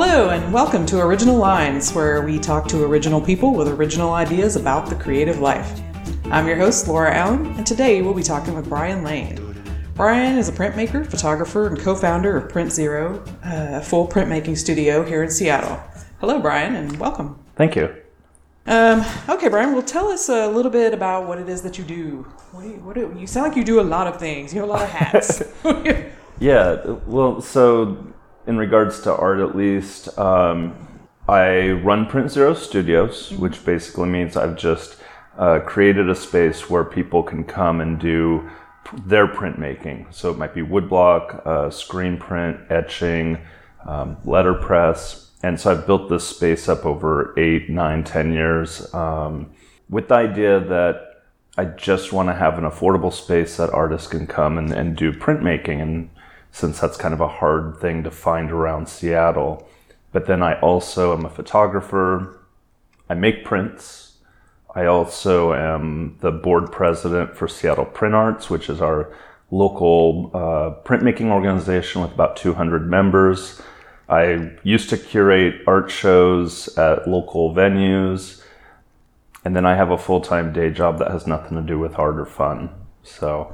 Hello and welcome to Original Lines, where we talk to original people with original ideas about the creative life. I'm your host, Laura Allen, and today we'll be talking with Brian Lane. Brian is a printmaker, photographer, and co-founder of Print Zero, a full printmaking studio here in Seattle. Hello, Brian, and welcome. Thank you. Okay, Brian, well, tell us a little bit about what it is that you do. You sound like you do a lot of things. You have a lot of hats. Yeah, well, so in regards to art at least, I run Print Zero Studios, which basically means I've just created a space where people can come and do their printmaking. So it might be woodblock, screen print, etching, letterpress. And so I've built this space up over 8, 9, 10 years with the idea that I just want to have an affordable space that artists can come and do printmaking. And since that's kind of a hard thing to find around Seattle. But then I also am a photographer. I make prints. I also am the board president for Seattle Print Arts, which is our local printmaking organization with about 200 members. I used to curate art shows at local venues. And then I have a full-time day job that has nothing to do with art or fun. So,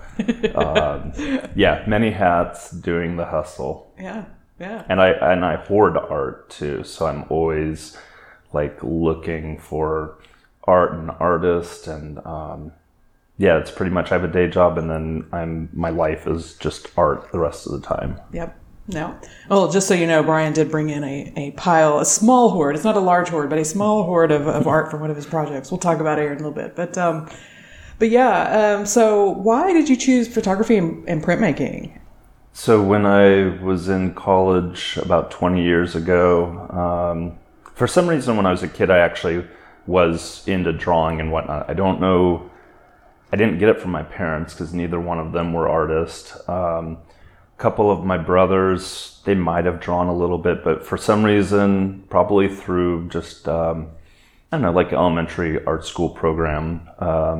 yeah, many hats, doing the hustle. Yeah. And I hoard art too. So I'm always like looking for art and artists, and yeah, it's pretty much I have a day job, and then my life is just art the rest of the time. Yep. No. Well, just so you know, Brian did bring in a small hoard. It's not a large hoard, but a small hoard of art from one of his projects. We'll talk about it here in a little bit. But yeah, so why did you choose photography and printmaking? So when I was in college about 20 years ago, for some reason when I was a kid, I actually was into drawing and whatnot. I don't know, I didn't get it from my parents because neither one of them were artists. A couple of my brothers, they might have drawn a little bit, but for some reason, probably through just, I don't know, like elementary art school program,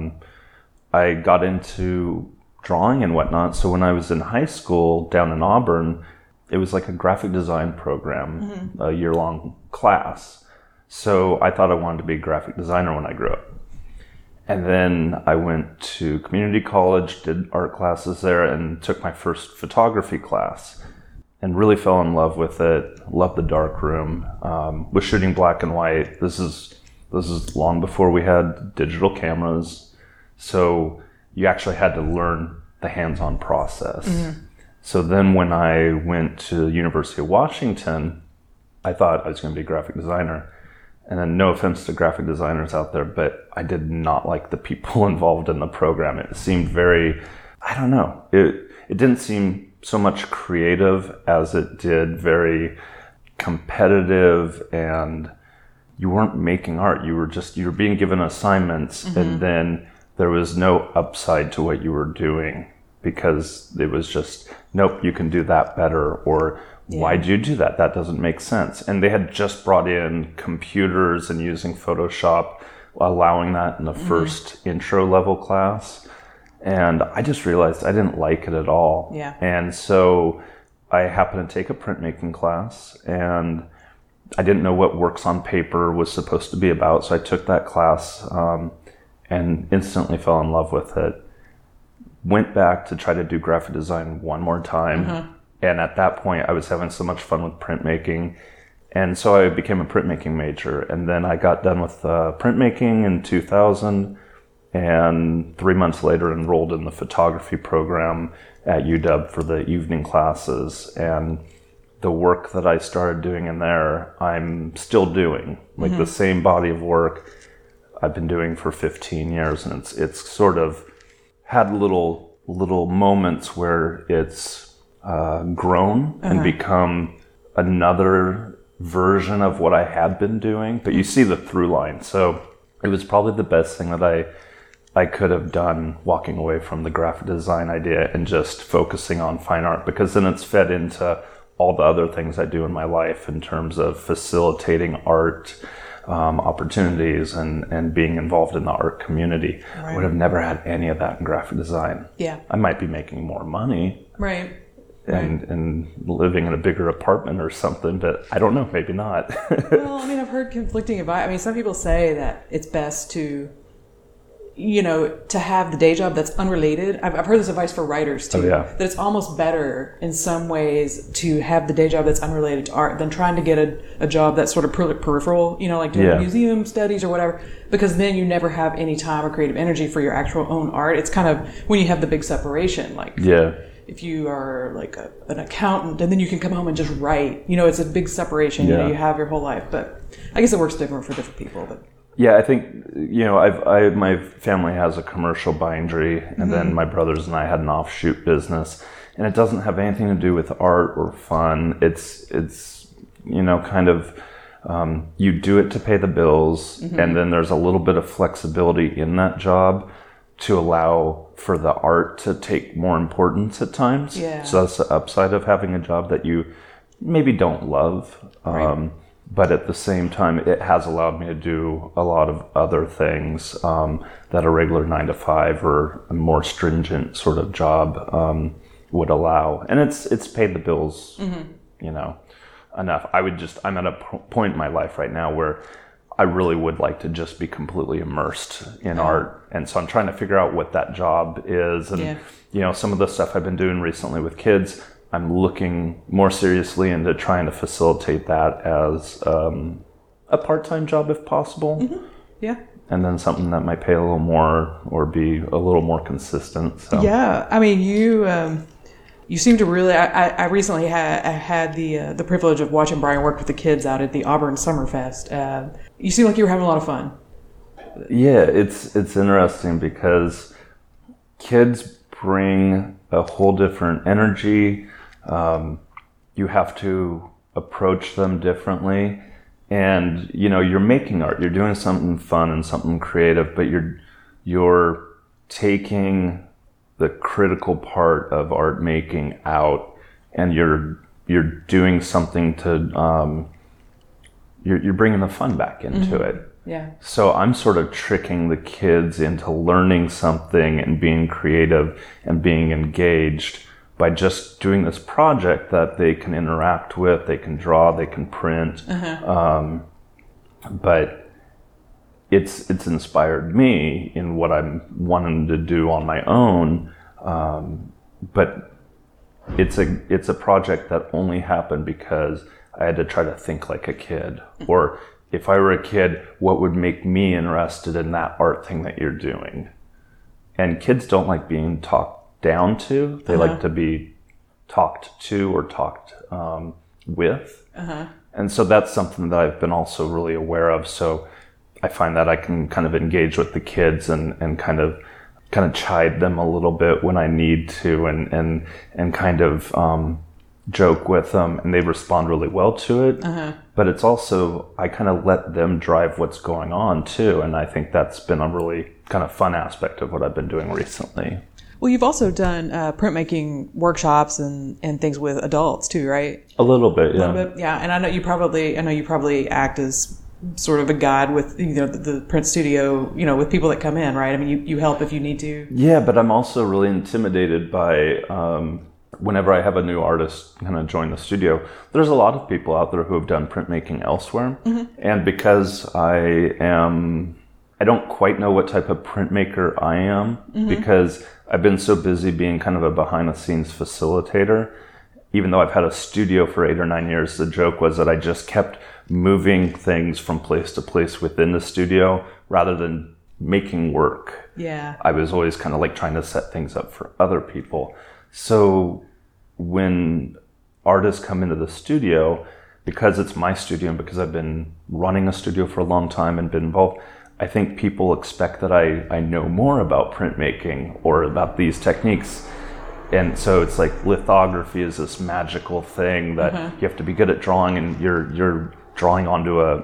I got into drawing and whatnot. So when I was in high school down in Auburn, it was like a graphic design program, a year-long class. So I thought I wanted to be a graphic designer when I grew up. And then I went to community college, did art classes there, and took my first photography class and really fell in love with it. Loved the darkroom. Was shooting black and white. This is long before we had digital cameras. So you actually had to learn the hands-on process. Mm-hmm. So then when I went to the University of Washington, I thought I was going to be a graphic designer. And then no offense to graphic designers out there, but I did not like the people involved in the program. It seemed very, I don't know, it didn't seem so much creative as it did very competitive, and you weren't making art. You were being given assignments, mm-hmm. and then there was no upside to what you were doing because it was just, nope, you can do that better, or why'd you do that? That doesn't make sense. And they had just brought in computers and using Photoshop, allowing that in the first intro level class. And I just realized I didn't like it at all. Yeah. And so I happened to take a printmaking class, and I didn't know what works on paper was supposed to be about. So I took that class, and instantly fell in love with it. Went back to try to do graphic design one more time. Mm-hmm. And at that point, I was having so much fun with printmaking. And so I became a printmaking major. And then I got done with printmaking in 2000. And 3 months later, enrolled in the photography program at UW for the evening classes. And the work that I started doing in there, I'm still doing. Like mm-hmm. the same body of work I've been doing for 15 years, and it's sort of had little moments where it's grown and become another version of what I had been doing. But you see the through line. So it was probably the best thing that I could have done, walking away from the graphic design idea and just focusing on fine art, because then it's fed into all the other things I do in my life in terms of facilitating art, opportunities and being involved in the art community. Right. Would have never had any of that in graphic design. Yeah. I might be making more money. Right. and living in a bigger apartment or something, but I don't know, maybe not. Well, I mean, I've heard conflicting advice. I mean, some people say that it's best to, to have the day job that's unrelated. I've heard this advice for writers too, that it's almost better in some ways to have the day job that's unrelated to art than trying to get a job that's sort of peripheral, like doing museum studies or whatever, because then you never have any time or creative energy for your actual own art. It's kind of when you have the big separation, if you are like an accountant and then you can come home and just write, it's a big separation, you have your whole life, but I guess it works different for different people, but. Yeah, I think, my family has a commercial bindery, and then my brothers and I had an offshoot business, and it doesn't have anything to do with art or fun. It's kind of, you do it to pay the bills, and then there's a little bit of flexibility in that job to allow for the art to take more importance at times. Yeah. So that's the upside of having a job that you maybe don't love. Right. But at the same time, it has allowed me to do a lot of other things that a regular 9-to-5 or a more stringent sort of job would allow. And it's paid the bills, enough. I'm at a point in my life right now where I really would like to just be completely immersed in art. And so I'm trying to figure out what that job is. And, some of the stuff I've been doing recently with kids, I'm looking more seriously into trying to facilitate that as a part-time job if possible. Mm-hmm. Yeah. And then something that might pay a little more or be a little more consistent. So. Yeah. I mean, you seem to really, I recently had the privilege of watching Brian work with the kids out at the Auburn Summerfest. You seem like you were having a lot of fun. Yeah, it's interesting because kids bring a whole different energy. You have to approach them differently, and you're making art. You're doing something fun and something creative, but you're taking the critical part of art making out, and you're doing something to you're bringing the fun back into it. Yeah. So I'm sort of tricking the kids into learning something and being creative and being engaged by just doing this project that they can interact with, they can draw, they can print. But it's inspired me in what I'm wanting to do on my own. But it's a project that only happened because I had to try to think like a kid. Or if I were a kid, what would make me interested in that art thing that you're doing? And kids don't like being talked down to. They like to be talked to or talked with. And so that's something that I've been also really aware of. So I find that I can kind of engage with the kids and kind of chide them a little bit when I need to and kind of joke with them, and they respond really well to it. But it's also, I kind of let them drive what's going on too, and I think that's been a really kind of fun aspect of what I've been doing recently. Well, you've also done printmaking workshops and things with adults too, right? A little bit, yeah. And I know you probably act as sort of a guide with the print studio, with people that come in, right? I mean, you help if you need to. Yeah, but I'm also really intimidated by whenever I have a new artist kind of join the studio. There's a lot of people out there who have done printmaking elsewhere, and because I don't quite know what type of printmaker I am, because I've been so busy being kind of a behind-the-scenes facilitator. Even though I've had a studio for 8 or 9 years, the joke was that I just kept moving things from place to place within the studio rather than making work. Yeah. I was always kind of like trying to set things up for other people. So when artists come into the studio, because it's my studio and because I've been running a studio for a long time and been involved, I think people expect that I know more about printmaking or about these techniques. And so it's like lithography is this magical thing that you have to be good at drawing, and you're drawing onto a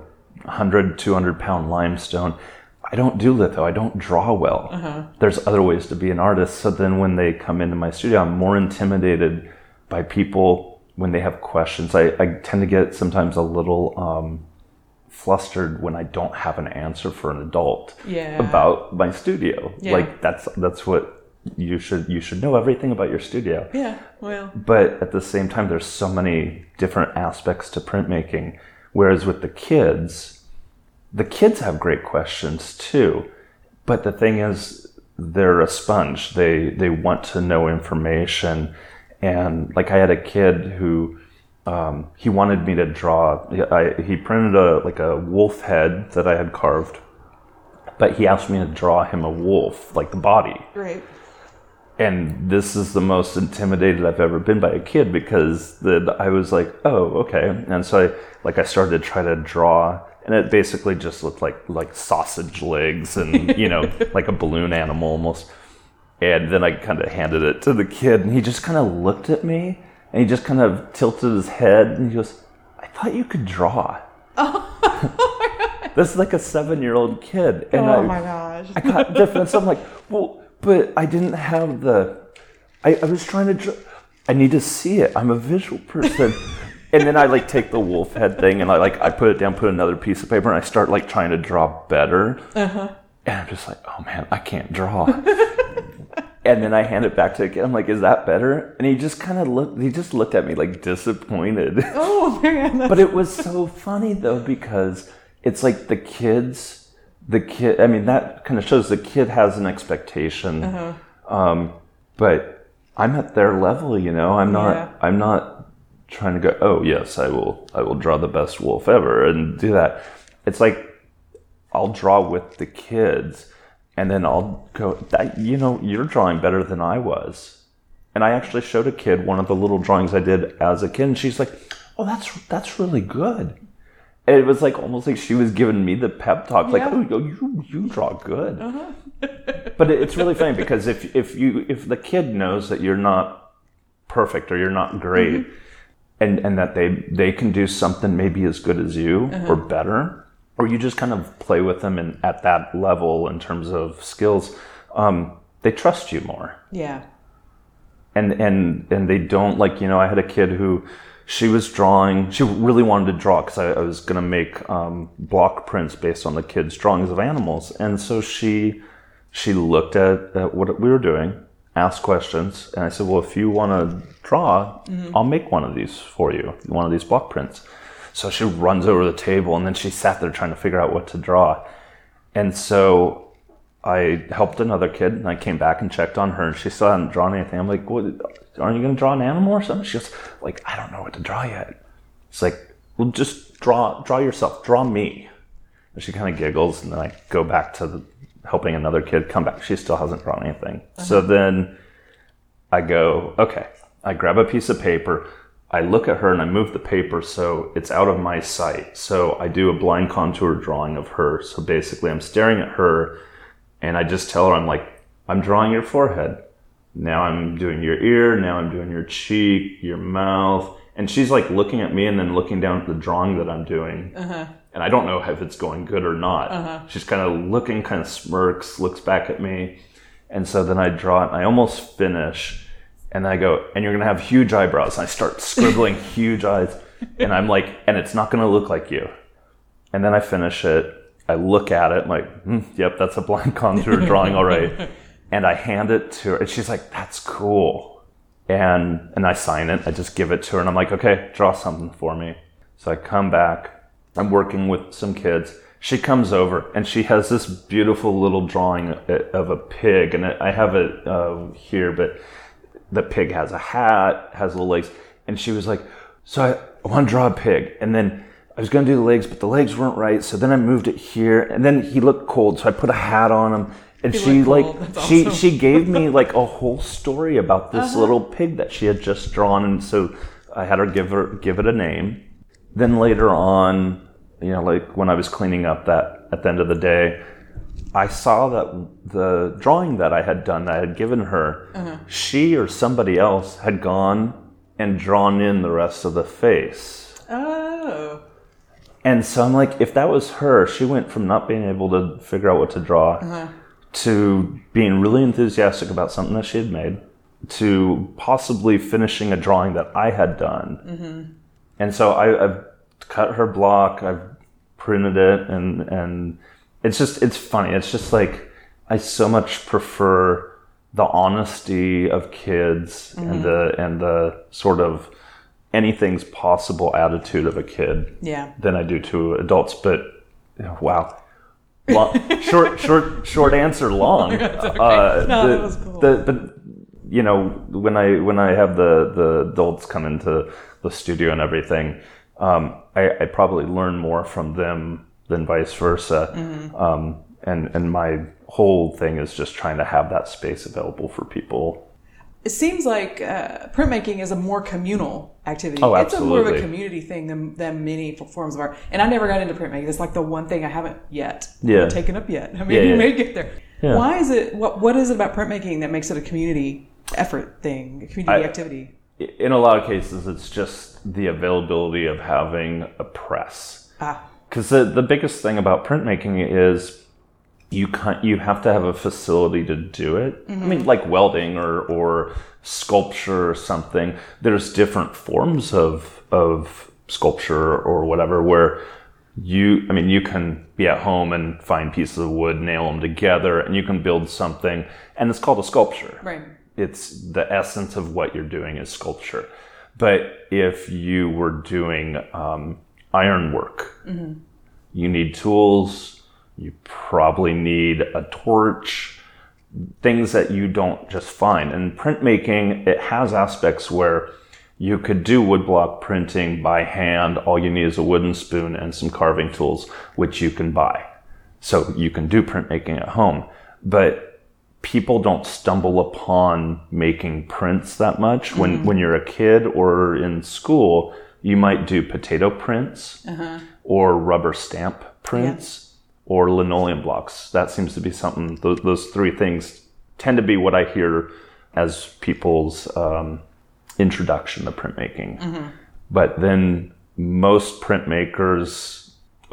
100, 200 pound limestone. I don't do litho. I don't draw well. There's other ways to be an artist. So then when they come into my studio, I'm more intimidated by people when they have questions. I tend to get sometimes a little flustered when I don't have an answer for an adult about my studio. Yeah. Like that's what you should know everything about your studio. Yeah, well. But at the same time, there's so many different aspects to printmaking. Whereas with the kids have great questions too. But the thing is, they're a sponge. They want to know information. And like I had a kid who, he wanted me to draw. He printed a wolf head that I had carved. But he asked me to draw him a wolf, like the body. Right. And this is the most intimidated I've ever been by a kid, because I was like, oh, okay. And so I started to try to draw, and it basically just looked like sausage legs and, like a balloon animal almost. And then I kind of handed it to the kid, and he just kind of looked at me, and he just kind of tilted his head, and he goes, I thought you could draw. This is like a 7-year-old kid. And my gosh. I got different. So I'm like, well, but I didn't have I was trying to draw. I need to see it. I'm a visual person. And then I take the wolf head thing, and I put it down, put another piece of paper, and I start trying to draw better. Uh-huh. And I'm just like, oh man, I can't draw. And then I hand it back to the kid. I'm like, is that better? And he just kind of looked at me disappointed. Oh man. But it was so funny though, because it's like the kid, I mean, that kind of shows the kid has an expectation. Uh-huh. But I'm at their level, I'm not trying to go, oh yes, I will draw the best wolf ever and do that. It's like, I'll draw with the kids, and then I'll go, that, you're drawing better than I was. And I actually showed a kid one of the little drawings I did as a kid, and she's like, oh, that's really good. And it was almost like she was giving me the pep talk, you draw good. Uh-huh. But it's really funny, because if the kid knows that you're not perfect or you're not great, mm-hmm. and that they can do something maybe as good as you, uh-huh. or better, or you just kind of play with them and at that level in terms of skills, they trust you more. Yeah. And they don't, I had a kid who, she was drawing, she really wanted to draw, because I was going to make block prints based on the kids' drawings of animals. And so she looked at what we were doing, asked questions, and I said, well, if you want to draw, mm-hmm. I'll make one of these for you, one of these block prints. So she runs over the table, and then she sat there trying to figure out what to draw. And so I helped another kid, and I came back and checked on her, and she still hadn't drawn anything. I'm like, what, aren't you going to draw an animal or something? She goes, I don't know what to draw yet. It's like, well, just draw yourself, draw me. And she kind of giggles, and then I go back to helping another kid, come back. She still hasn't drawn anything. Uh-huh. So then I go, okay, I grab a piece of paper, I look at her, and I move the paper so it's out of my sight. So I do a blind contour drawing of her. So basically I'm staring at her, and I just tell her, I'm drawing your forehead. Now I'm doing your ear. Now I'm doing your cheek, your mouth. And she's looking at me and then looking down at the drawing that I'm doing. Uh-huh. And I don't know if it's going good or not. Uh-huh. She's kind of looking, kind of smirks, looks back at me. And so then I draw it, and I almost finish. And I go, and you're going to have huge eyebrows. And I start scribbling huge eyes. And I'm like, and it's not going to look like you. And then I finish it. I look at it, yep, that's a blind contour drawing, all right. And I hand it to her, and she's like, that's cool. And I sign it. I just give it to her, and I'm like, okay, draw something for me. So I come back. I'm working with some kids. She comes over, and she has this beautiful little drawing of a pig. And I have it here, but the pig has a hat, has little legs. And she was like, so I want to draw a pig. And then I was going to do the legs, but the legs weren't right. So then I moved it here. And then he looked cold, so I put a hat on him. And she gave me a whole story about this uh-huh. little pig that she had just drawn. And so I had her give it a name. Then later on, when I was cleaning up at the end of the day, I saw that the drawing that I had done, that I had given her, uh-huh. she or somebody else had gone and drawn in the rest of the face. Oh. And so I'm like, if that was her, she went from not being able to figure out what to draw, uh-huh. to being really enthusiastic about something that she had made, to possibly finishing a drawing that I had done. Mm-hmm. And so I've cut her block, I've printed it, and it's funny. It's just I so much prefer the honesty of kids and the sort of anything's possible attitude of a kid than I do to adults. But wow, short answer, long. That's okay. That was cool. But when I have the adults come into the studio and everything, I probably learn more from them than vice versa. And my whole thing is just trying to have that space available for people. It seems like printmaking is a more communal activity. Oh, it's absolutely. more of a community thing than many forms of art. And I never got into printmaking. It's like the one thing I haven't yet taken up yet. I mean, you may get there. Yeah. Why is it? What is it about printmaking that makes it a community effort thing, a community activity? In a lot of cases, it's just the availability of having a press. Because the biggest thing about printmaking is you have to have a facility to do it. I mean, like welding or sculpture or something. There's different forms of sculpture or whatever where you can be at home and find pieces of wood, nail them together, and you can build something, and it's called a sculpture. Right. It's the essence of what you're doing is sculpture. But if you were doing ironwork, you need tools. You probably need a torch, things that you don't just find. And printmaking, it has aspects where you could do woodblock printing by hand. All you need is a wooden spoon and some carving tools, which you can buy. So you can do printmaking at home. But people don't stumble upon making prints that much. When you're a kid or in school, you might do potato prints or rubber stamp prints. Or linoleum blocks. That seems to be something, those three things tend to be what I hear as people's introduction to printmaking. But then most printmakers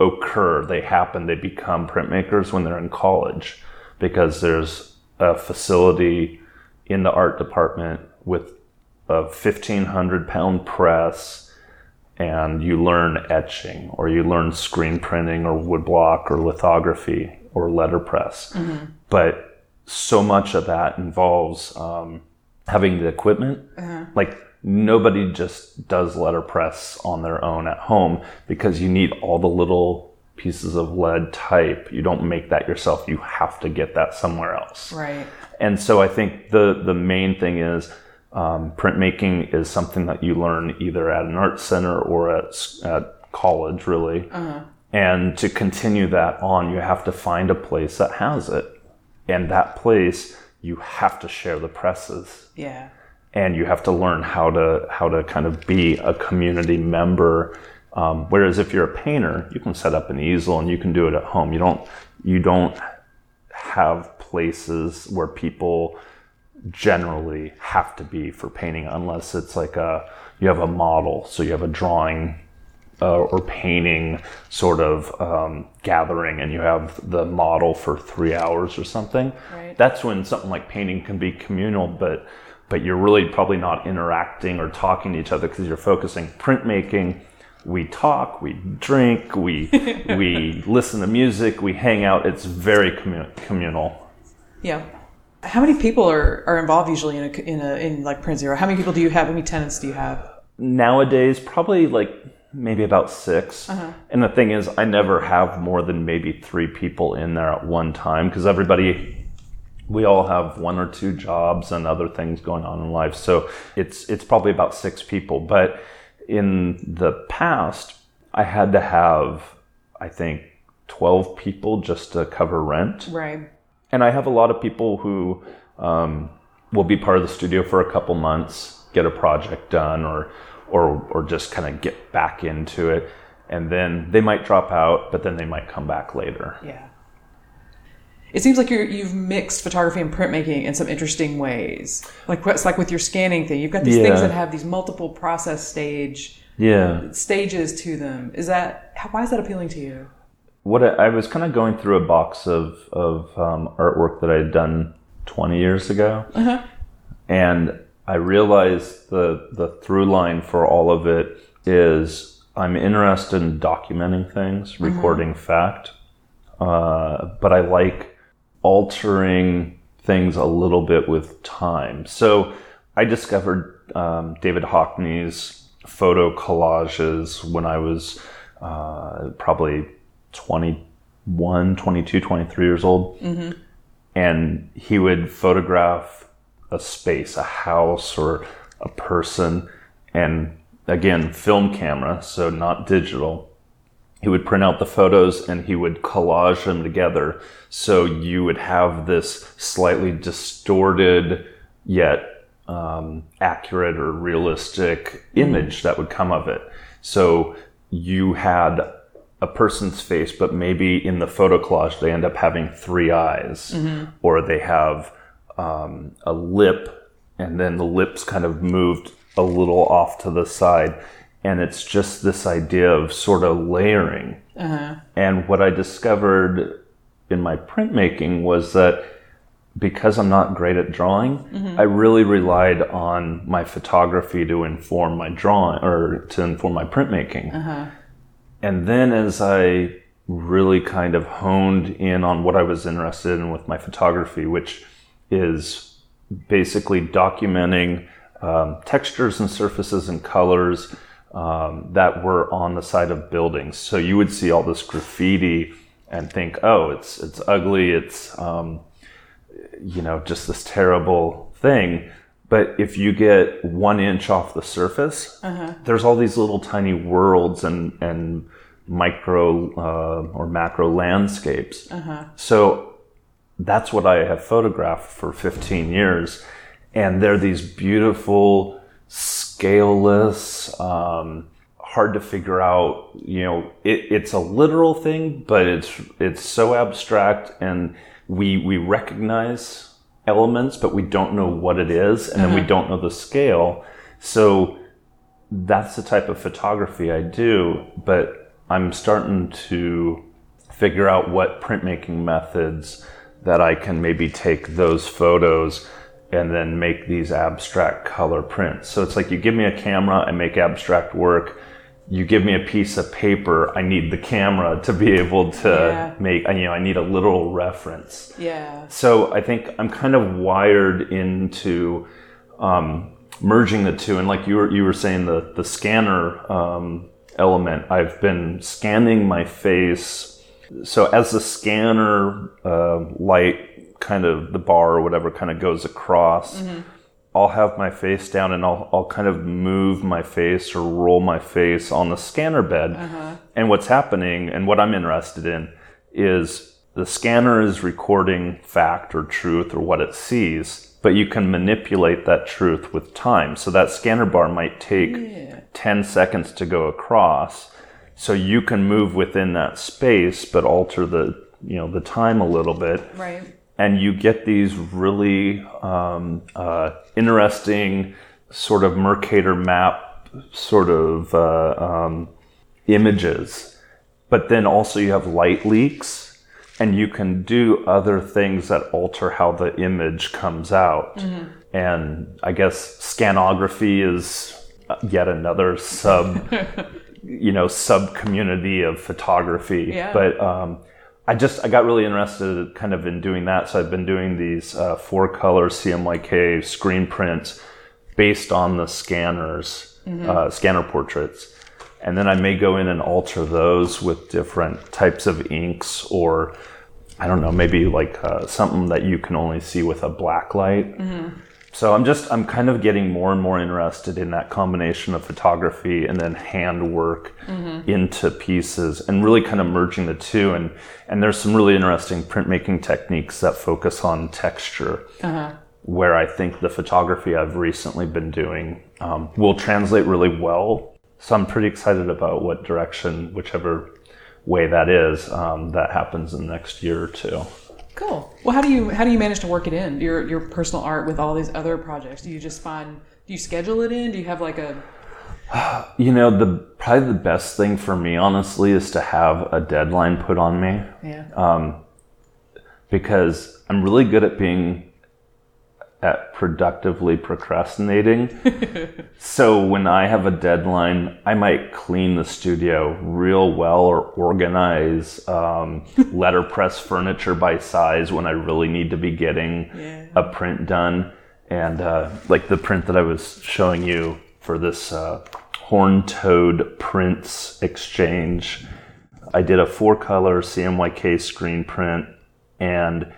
they become printmakers when they're in college because there's a facility in the art department with a 1,500-pound press, and you learn etching, or you learn screen printing, or woodblock, or lithography, or letterpress. But so much of that involves having the equipment. Like nobody just does letterpress on their own at home because you need all the little pieces of lead type. You don't make that yourself. You have to get that somewhere else. Right. And so I think the main thing is printmaking is something that you learn either at an art center or at college, really. And to continue that on, you have to find a place that has it. And that place, you have to share the presses. Yeah. And you have to learn how to kind of be a community member. Whereas if you're a painter, you can set up an easel and you can do it at home. You don't have places where people generally have to be for painting unless it's like you have a model, so you have a drawing or painting sort of gathering and you have the model for 3 hours or something. Right. That's when something like painting can be communal, but you're really probably not interacting or talking to each other because you're focusing. Printmaking, we talk, we drink, we listen to music, we hang out. It's very communal. Yeah. How many people are involved usually in like Print Zero? How many people do you have? How many tenants do you have? Nowadays, probably like maybe about 6. And the thing is, I never have more than maybe 3 people in there at one time because we all have 1 or 2 jobs and other things going on in life. So it's probably about 6 people. But in the past, I had to have, I think, 12 people just to cover rent. Right. And I have a lot of people who will be part of the studio for a couple months, get a project done, or just kind of get back into it. And then they might drop out, but then they might come back later. Yeah. It seems like you've mixed photography and printmaking in some interesting ways. Like it's like with your scanning thing. You've got these things that have these multiple process stages to them. Why is that appealing to you? What I was kind of going through a box of artwork that I had done 20 years ago, and I realized the through line for all of it is I'm interested in documenting things, recording fact, but I like altering things a little bit with time. So I discovered David Hockney's photo collages when I was probably 21, 22, 23 years old. Mm-hmm. And he would photograph a space, a house or a person, and again, film camera, so not digital. He would print out the photos and he would collage them together. So you would have this slightly distorted yet accurate or realistic image that would come of it. So you had a person's face, but maybe in the photo collage they end up having 3 eyes, or they have a lip, and then the lips kind of moved a little off to the side. And it's just this idea of sort of layering. And what I discovered in my printmaking was that because I'm not great at drawing, I really relied on my photography to inform my drawing or to inform my printmaking. And then as I really kind of honed in on what I was interested in with my photography, which is basically documenting textures and surfaces and colors that were on the side of buildings. So you would see all this graffiti and think, oh, it's ugly, it's just this terrible thing. But if you get 1 inch off the surface, there's all these little tiny worlds and micro or macro landscapes. So that's what I have photographed for 15 years. And they're these beautiful, scaleless, hard to figure out, it's a literal thing, but it's so abstract, and we recognize elements, but we don't know what it is, and then we don't know the scale. So that's the type of photography I do, but I'm starting to figure out what printmaking methods that I can maybe take those photos and then make these abstract color prints. So it's like you give me a camera, I make abstract work. You give me a piece of paper, I need the camera to be able to make, I need a literal reference. Yeah. So I think I'm kind of wired into merging the two. And like you were saying, the scanner element, I've been scanning my face. So as the scanner light, kind of the bar or whatever kind of goes across, I'll have my face down and I'll kind of move my face or roll my face on the scanner bed. And what's happening and what I'm interested in is the scanner is recording fact or truth or what it sees, but you can manipulate that truth with time. So that scanner bar might take 10 seconds to go across. So you can move within that space, but alter the time a little bit. Right. And you get these really interesting sort of Mercator map sort of images. But then also you have light leaks, and you can do other things that alter how the image comes out. And I guess scanography is yet another sub community of photography. Yeah. But I got really interested kind of in doing that. So I've been doing these 4-color CMYK screen prints based on the scanners, scanner portraits. And then I may go in and alter those with different types of inks, or I don't know, maybe like something that you can only see with a black light. So I'm kind of getting more and more interested in that combination of photography and then handwork into pieces, and really kind of merging the two. And there's some really interesting printmaking techniques that focus on texture, where I think the photography I've recently been doing will translate really well. So I'm pretty excited about what direction, whichever way that is, that happens in the next year or two. Cool. Well, how do you manage to work it in, your personal art with all these other projects? Do you schedule it in? Do you have like a... probably the best thing for me, honestly, is to have a deadline put on me. Yeah. Because I'm really good at being at productively procrastinating. So when I have a deadline, I might clean the studio real well or organize letterpress furniture by size when I really need to be getting a print done. And like the print that I was showing you for this Horn-Toad Prints Exchange, I did a 4-color CMYK screen print, and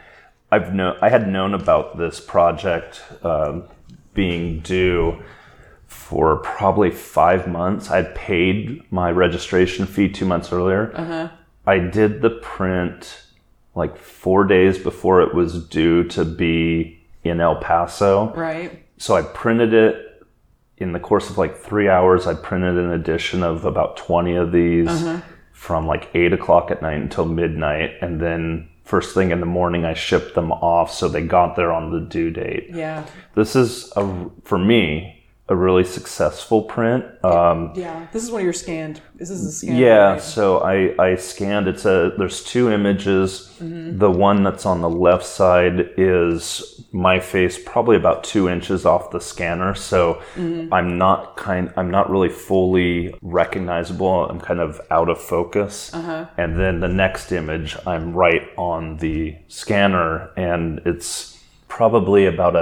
I had known about this project being due for probably 5 months. I'd paid my registration fee 2 months earlier. I did the print like 4 days before it was due to be in El Paso. Right. So I printed it. In the course of like 3 hours, I printed an edition of about 20 of these from like 8 o'clock at night until midnight. And then first thing in the morning, I shipped them off so they got there on the due date. Yeah. This is, for me, a really successful print. This is one of your scanned. This is a scan. Yeah, right? so I scanned. There's 2 images. The one that's on the left side is my face, probably about 2 inches off the scanner. So I'm not really fully recognizable. I'm kind of out of focus. And then the next image, I'm right on the scanner, and it's probably about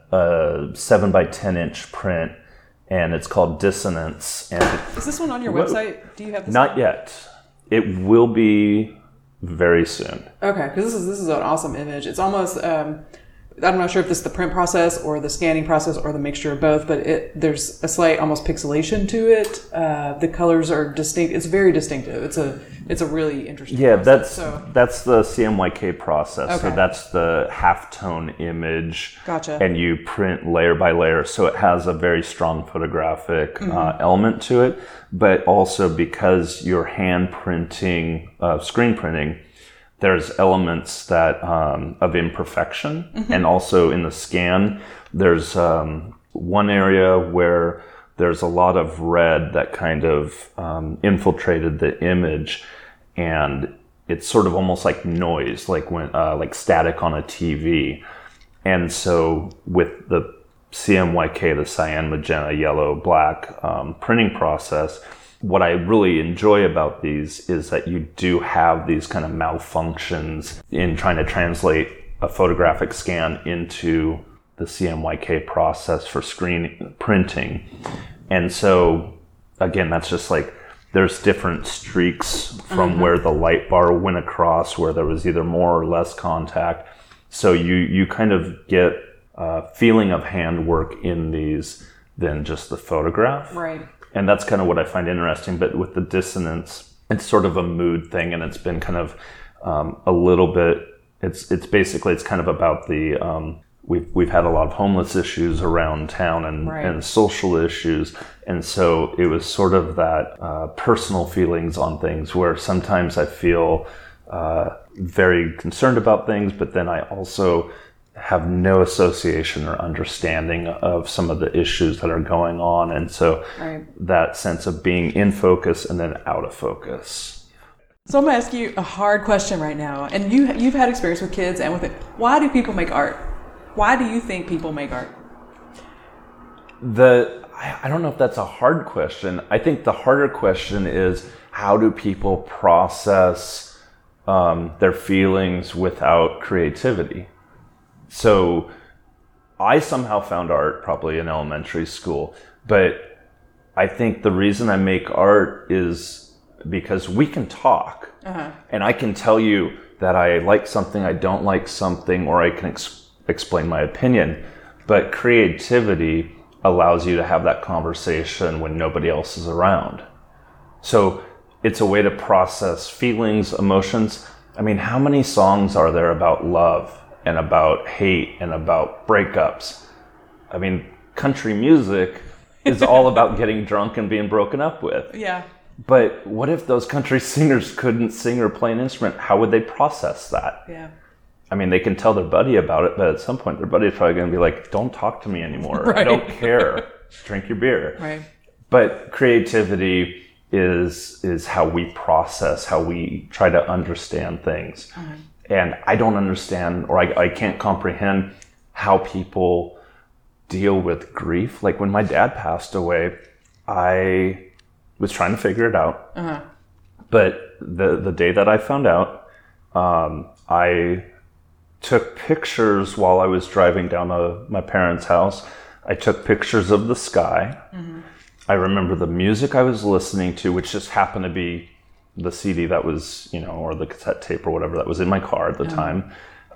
a 7 by 10 inch print, and it's called Dissonance. And is this one on your website? Do you have this? Not yet. It will be very soon. Okay, because this is an awesome image. It's almost I'm not sure if this is the print process or the scanning process or the mixture of both, but there's a slight almost pixelation to it. The colors are distinct. It's very distinctive. It's a really interesting process. That's the CMYK process. Okay. So that's the halftone image. Gotcha. And you print layer by layer. So it has a very strong photographic element to it, but also because you're hand printing, screen printing, there's elements that of imperfection. And also in the scan, there's one area where there's a lot of red that kind of infiltrated the image, and it's sort of almost like noise, like when like static on a TV. And so with the CMYK, the cyan, magenta, yellow, black printing process, what I really enjoy about these is that you do have these kind of malfunctions in trying to translate a photographic scan into the CMYK process for screen printing. And so, again, that's just like, there's different streaks from where the light bar went across, where there was either more or less contact. So you kind of get a feeling of handwork in these than just the photograph. Right. And that's kind of what I find interesting. But with the Dissonance, it's sort of a mood thing, and it's been kind of a little bit. It's kind of about the we've had a lot of homeless issues around town and social issues, and so it was sort of that personal feelings on things where sometimes I feel very concerned about things, but then I also have no association or understanding of some of the issues that are going on. And so that sense of being in focus and then out of focus. So I'm going to ask you a hard question right now. And you've had experience with kids and with it. Why do people make art? Why do you think people make art? I don't know if that's a hard question. I think the harder question is, how do people process their feelings without creativity? So I somehow found art probably in elementary school, but I think the reason I make art is because we can talk, and I can tell you that I like something, I don't like something, or I can explain my opinion. But creativity allows you to have that conversation when nobody else is around. So it's a way to process feelings, emotions. I mean, how many songs are there about love and about hate and about breakups? I mean, country music is all about getting drunk and being broken up with. Yeah. But what if those country singers couldn't sing or play an instrument? How would they process that? Yeah. I mean, they can tell their buddy about it, but at some point their buddy's probably going to be like, don't talk to me anymore. Right. I don't care. Drink your beer. Right. But creativity is how we process, how we try to understand things. And I don't understand, or I can't comprehend how people deal with grief. Like when my dad passed away, I was trying to figure it out. But the day that I found out, I took pictures while I was driving down to my parents' house. I took pictures of the sky. I remember the music I was listening to, which just happened to be the CD that was, or the cassette tape or whatever that was in my car at the time.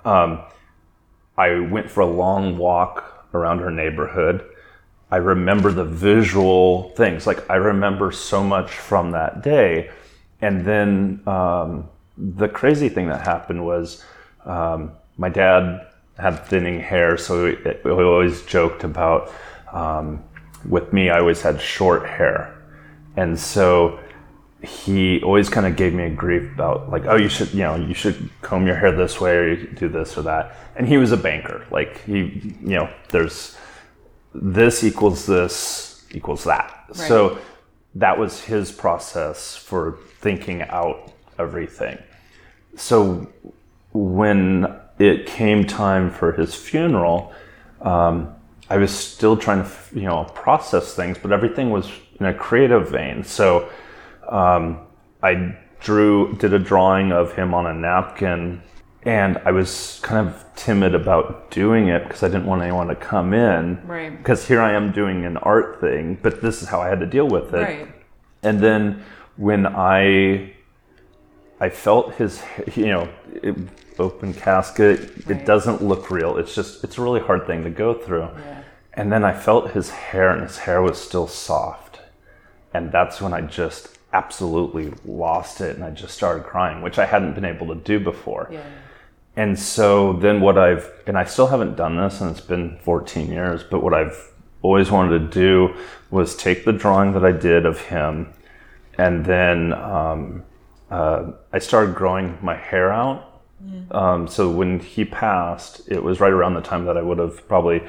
I went for a long walk around her neighborhood. I remember the visual things. Like, I remember so much from that day. And then the crazy thing that happened was my dad had thinning hair, so we always joked about, with me, I always had short hair. And so he always kind of gave me a grief about, like, oh, you should comb your hair this way, or you do this or that. And he was a banker. Like, there's this equals that. Right. So that was his process for thinking out everything. So when it came time for his funeral, I was still trying to, process things, but everything was in a creative vein. So I did a drawing of him on a napkin, and I was kind of timid about doing it because I didn't want anyone to come in. Right. Because here I am doing an art thing, but this is how I had to deal with it. Right. And then when I felt his, open casket, right. It doesn't look real. It's a really hard thing to go through. Yeah. And then I felt his hair, and his hair was still soft. And that's when I just absolutely lost it, and I just started crying, which I hadn't been able to do before. Yeah. And so then and I still haven't done this, and it's been 14 years, but what I've always wanted to do was take the drawing that I did of him, and then I started growing my hair out. So when he passed, it was right around the time that I would have probably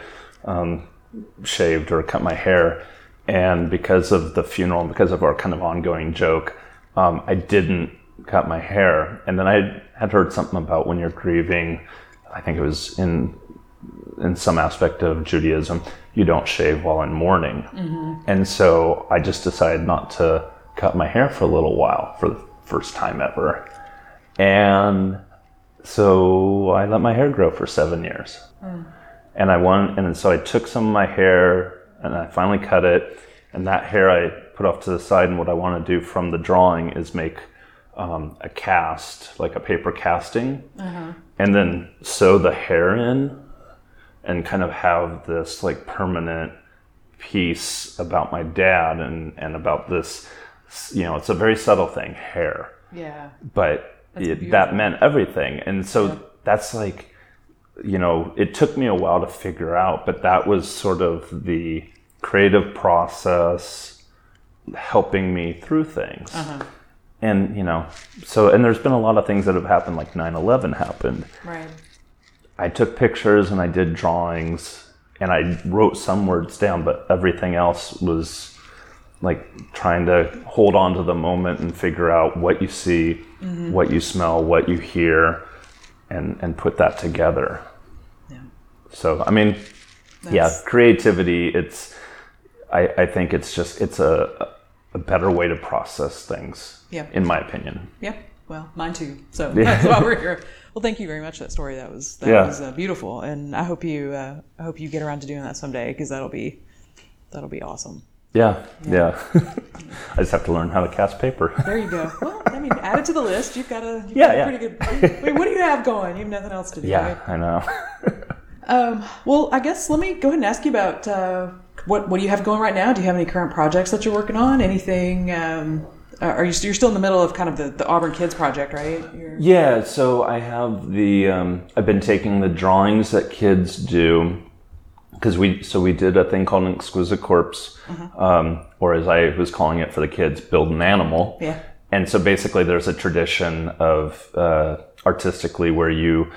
shaved or cut my hair. And because of the funeral and because of our kind of ongoing joke, I didn't cut my hair. And then I had heard something about when you're grieving, I think it was in some aspect of Judaism, you don't shave while in mourning. Mm-hmm. And so I just decided not to cut my hair for a little while, for the first time ever. And so I let my hair grow for 7 years. And so I took some of my hair and I finally cut it, and that hair I put off to the side, and what I want to do from the drawing is make a cast, like a paper casting, and then sew the hair in and kind of have this like permanent piece about my dad and about this, it's a very subtle thing, hair. Yeah. But that meant everything. And so that's like, it took me a while to figure out, but that was sort of the creative process helping me through things. And, and there's been a lot of things that have happened, like 9/11 happened. Right. I took pictures and I did drawings and I wrote some words down, but everything else was like trying to hold on to the moment and figure out what you see, what you smell, what you hear, and put that together. Yeah. So, I mean, creativity, I think it's a better way to process things, in my opinion. Yeah, well, mine too. So that's why we're here. Well, thank you very much for that story. That was beautiful, and I hope you get around to doing that someday, because that'll be awesome. Yeah. I just have to learn how to cast paper. There you go. Well, I mean, add it to the list. You've got a pretty good. Wait, what do you have going? You have nothing else to do. Yeah, right? I know. Well, I guess let me go ahead and ask you about what do you have going right now? Do you have any current projects that you're working on? Anything? You're still in the middle of kind of the Auburn Kids project, right? Yeah. So I have I've been taking the drawings that kids do. Because we did a thing called an exquisite corpse, or as I was calling it for the kids, build an animal. Yeah. And so basically there's a tradition of artistically where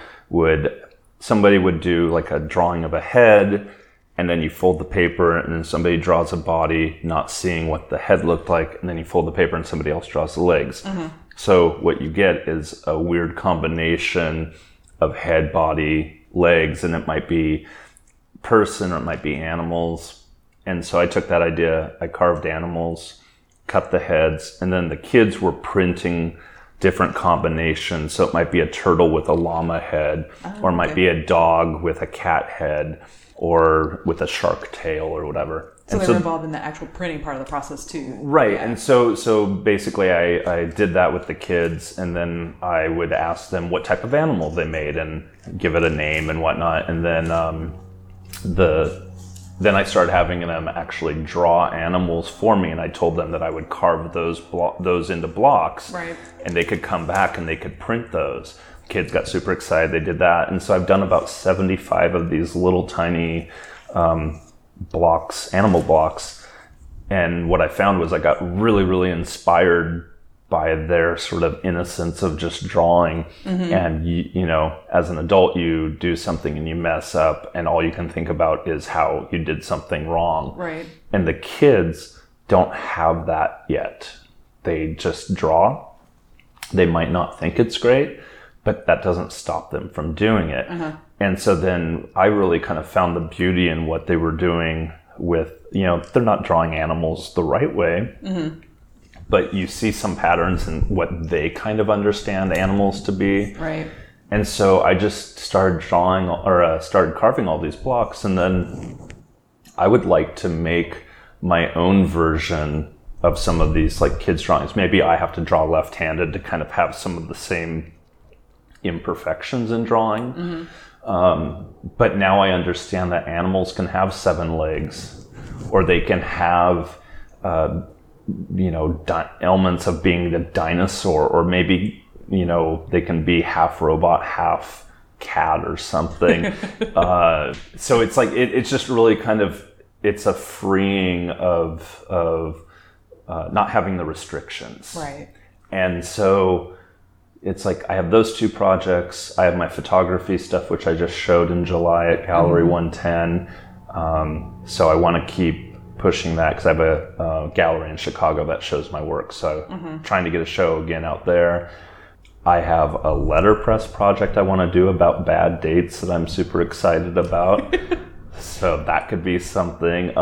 somebody would do like a drawing of a head, and then you fold the paper, and then somebody draws a body not seeing what the head looked like, and then you fold the paper and somebody else draws the legs. So what you get is a weird combination of head, body, legs, and it might be person or it might be animals. And so I took that idea, I carved animals, cut the heads, and then the kids were printing different combinations. So it might be a turtle with a llama head, or it might be a dog with a cat head, or with a shark tail or whatever. So they were involved in the actual printing part of the process too. Right. Yeah. And so basically I did that with the kids, and then I would ask them what type of animal they made and give it a name and whatnot. And then then I started having them actually draw animals for me, and I told them that I would carve those into blocks, right, and they could come back and they could print those. Kids got super excited. They did that. And so I've done about 75 of these little tiny blocks, animal blocks. And what I found was I got really, really inspired by their sort of innocence of just drawing. And, you know, as an adult, you do something and you mess up, and all you can think about is how you did something wrong. Right. And the kids don't have that yet. They just draw. They might not think it's great, but that doesn't stop them from doing it. And so then I really kind of found the beauty in what they were doing with, you know, they're not drawing animals the right way, but you see some patterns in what they kind of understand animals to be. Right. And so I just started drawing or started carving all these blocks, and then I would like to make my own version of some of these like kids drawings. Maybe I have to draw left-handed to kind of have some of the same imperfections in drawing. But now I understand that animals can have 7 legs, or they can have, you know, elements of being a dinosaur, or maybe, you know, they can be half robot, half cat or something. So it's like, it's just really kind of, it's a freeing of not having the restrictions. Right. And so it's like I have those 2 projects. I have my photography stuff, which I just showed in July at Gallery 110. So I want to keep pushing that because I have a gallery in Chicago that shows my work. So trying to get a show again out there. I have a letterpress project I want to do about bad dates that I'm super excited about. So that could be something.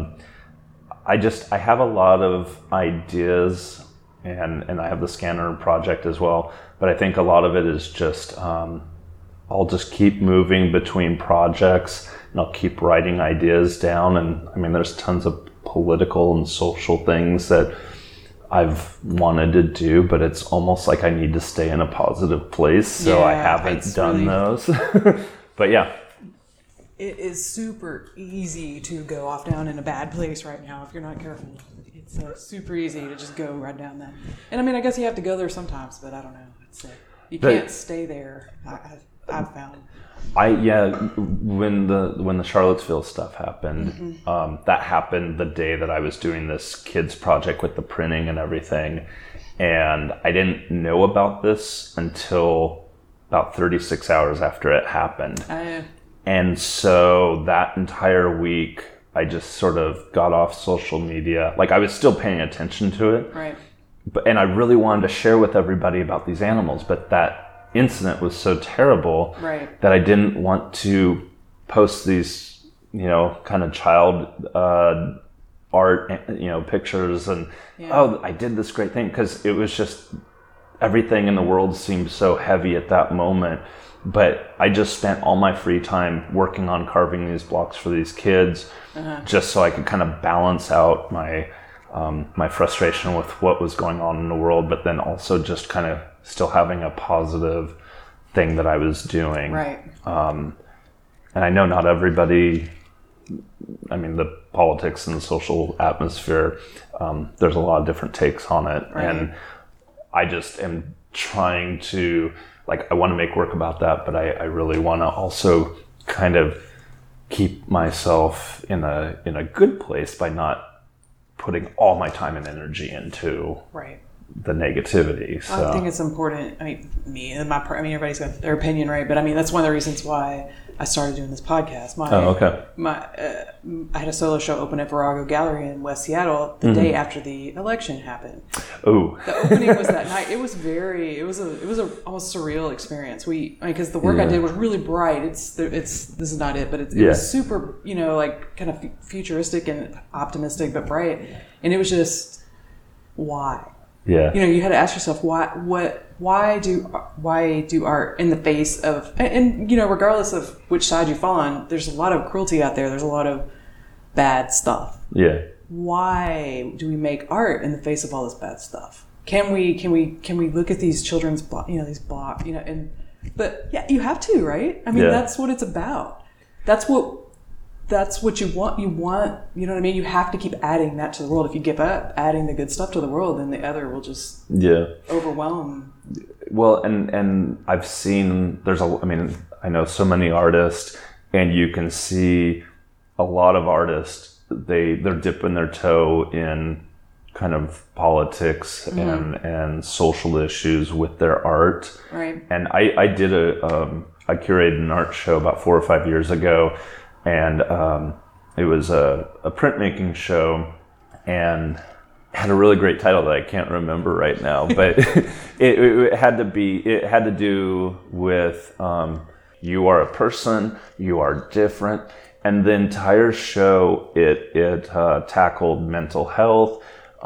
I have a lot of ideas, and I have the scanner project as well. But I think a lot of it is just, I'll just keep moving between projects, and I'll keep writing ideas down. And I mean, there's tons of political and social things that I've wanted to do, but it's almost like I need to stay in a positive place. So I haven't done those. But yeah. It is super easy to go off down in a bad place right now if you're not careful. It's super easy to just go right down that. And I mean, I guess you have to go there sometimes, but I don't know. You can't stay there. I've found. When the Charlottesville stuff happened, that happened the day that I was doing this kids project with the printing and everything, and I didn't know about this until about 36 hours after it happened. And so that entire week, I just sort of got off social media. Like, I was still paying attention to it. Right. And I really wanted to share with everybody about these animals. But that incident was so terrible that I didn't want to post these, you know, kind of child art, you know, pictures and, oh, I did this great thing. Because it was just, everything in the world seemed so heavy at that moment. But I just spent all my free time working on carving these blocks for these kids, just so I could kind of balance out my my frustration with what was going on in the world, but then also just kind of still having a positive thing that I was doing. Right. And I know not everybody, I mean, the politics and the social atmosphere, there's a lot of different takes on it. Right. And I just am trying to, like, I want to make work about that, but I really want to also kind of keep myself in a good place by not putting all my time and energy into the negativity. So I think it's important. I mean, everybody's got their opinion, right? But I mean, that's one of the reasons why I started doing this podcast. I had a solo show open at Virago Gallery in West Seattle the day after the election happened. Oh, the opening was that night. It was a almost surreal experience. Because the work I did was really bright. This is not it, but it was super, like kind of futuristic and optimistic, but bright. And it was just, why? Yeah. You had to ask yourself why do art in the face of, and regardless of which side you fall on, there's a lot of cruelty out there. There's a lot of bad stuff. Yeah. Why do we make art in the face of all this bad stuff? Can we look at these children's but you have to, right? I mean, that's what it's about. That's what you want. You want, you know what I mean? You have to keep adding that to the world. If you give up adding the good stuff to the world, then the other will just overwhelm. Well, and I've seen, I know so many artists, and you can see a lot of artists, they're dipping their toe in kind of politics and social issues with their art. Right. And I did I curated an art show about 4 or 5 years ago, and it was a printmaking show, and had a really great title that I can't remember right now, but it had to do with you are a person, you are different, and the entire show it tackled mental health,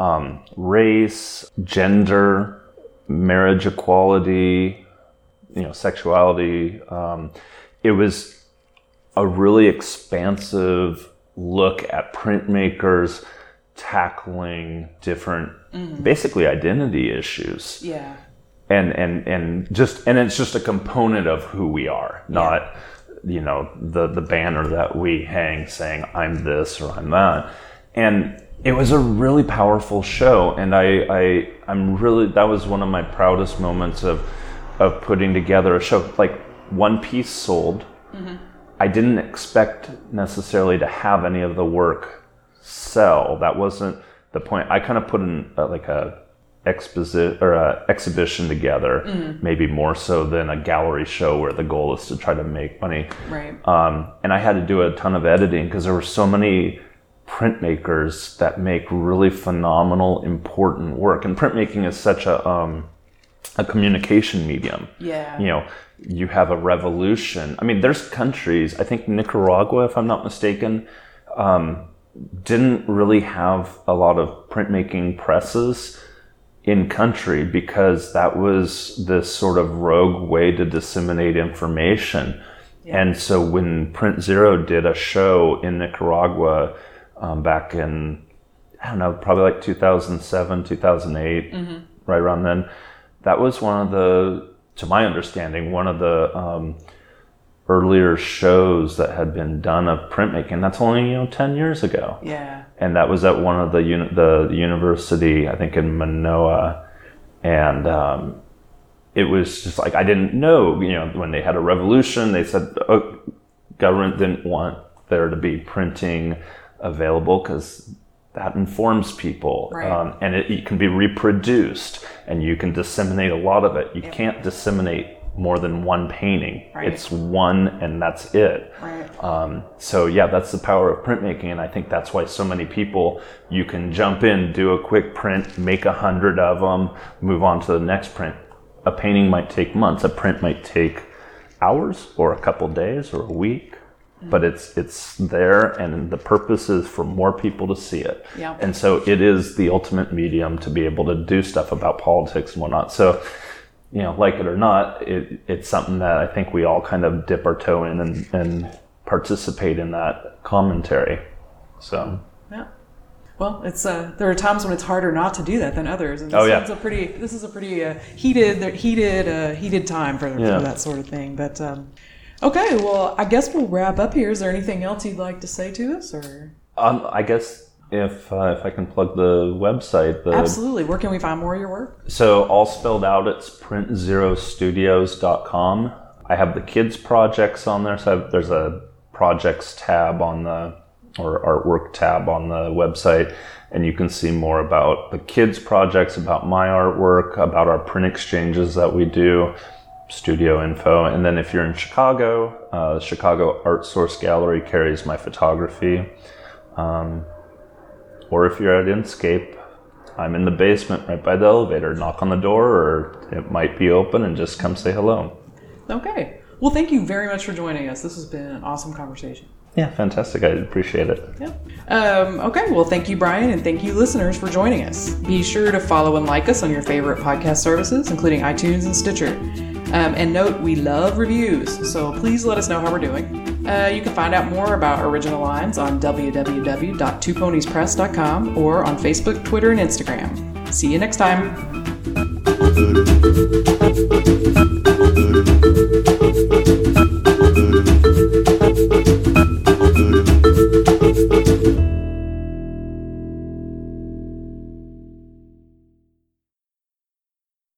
race, gender, marriage equality, sexuality. It was a really expansive look at printmakers tackling different, basically identity issues. Yeah. And it's just a component of who we are, not, the banner that we hang saying I'm this or I'm that. And it was a really powerful show. And I'm really, that was one of my proudest moments of putting together a show. Like, one piece sold. Mm-hmm. I didn't expect necessarily to have any of the work sell. That wasn't the point. I kind of put in a exhibition together, maybe more so than a gallery show where the goal is to try to make money. Right. And I had to do a ton of editing because there were so many printmakers that make really phenomenal, important work. And printmaking is such a communication medium. Yeah. You have a revolution. I mean, there's countries, I think Nicaragua, if I'm not mistaken, didn't really have a lot of printmaking presses in country because that was this sort of rogue way to disseminate information. Yeah. And so when Print Zero did a show in Nicaragua back in, I don't know, probably like 2007, 2008, right around then, that was one of the, to my understanding, one of the earlier shows that had been done of printmaking. That's only 10 years ago. Yeah. And that was at one of the university, I think in Manoa, and it was just like, I didn't know. When they had a revolution, they said government didn't want there to be printing available because that informs people, right. And it can be reproduced, and you can disseminate a lot of it. You can't disseminate more than one painting. Right. It's one, and that's it. Right. So yeah, that's the power of printmaking, and I think that's why so many people, you can jump in, do a quick print, make 100 of them, move on to the next print. A painting might take months. A print might take hours, or a couple days, or a week. But it's there, and the purpose is for more people to see it. Yeah. And so it is the ultimate medium to be able to do stuff about politics and whatnot. So, like it or not, it's something that I think we all kind of dip our toe in and participate in that commentary. So. Yeah. Well, it's there are times when it's harder not to do that than others, and this is a pretty heated time for that sort of thing. But. Okay, well, I guess we'll wrap up here. Is there anything else you'd like to say to us, or? I guess if I can plug the website. Absolutely. Where can we find more of your work? So all spelled out, it's printzerostudios.com. I have the kids projects on there. So there's a projects tab on the or artwork tab on the website, and you can see more about the kids' projects, about my artwork, about our print exchanges that we do, studio info. And then if you're in Chicago, Chicago Art Source Gallery carries my photography. Or if you're at Inkscape, I'm in the basement right by the elevator. Knock on the door, or it might be open, and just come say hello. Okay. Well, thank you very much for joining us. This has been an awesome conversation. Yeah, fantastic. I appreciate it. Yeah. Okay. Well, thank you, Brian, and thank you, listeners, for joining us. Be sure to follow and like us on your favorite podcast services, including iTunes and Stitcher. And note, we love reviews, so please let us know how we're doing. You can find out more about Original Lines on www.twoponiespress.com or on Facebook, Twitter, and Instagram. See you next time.